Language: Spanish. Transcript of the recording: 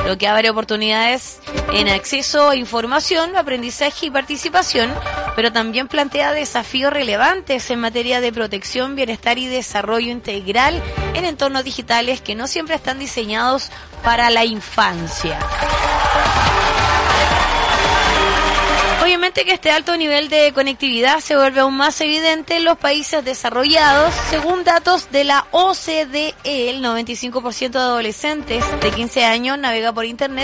lo que abre oportunidades en acceso a información, aprendizaje y participación, pero también plantea desafíos relevantes en materia de protección, bienestar y desarrollo integral en entornos digitales que no siempre están diseñados para la infancia. Obviamente que este alto nivel de conectividad se vuelve aún más evidente en los países desarrollados. Según datos de la OCDE, el 95% de adolescentes de 15 años navega por internet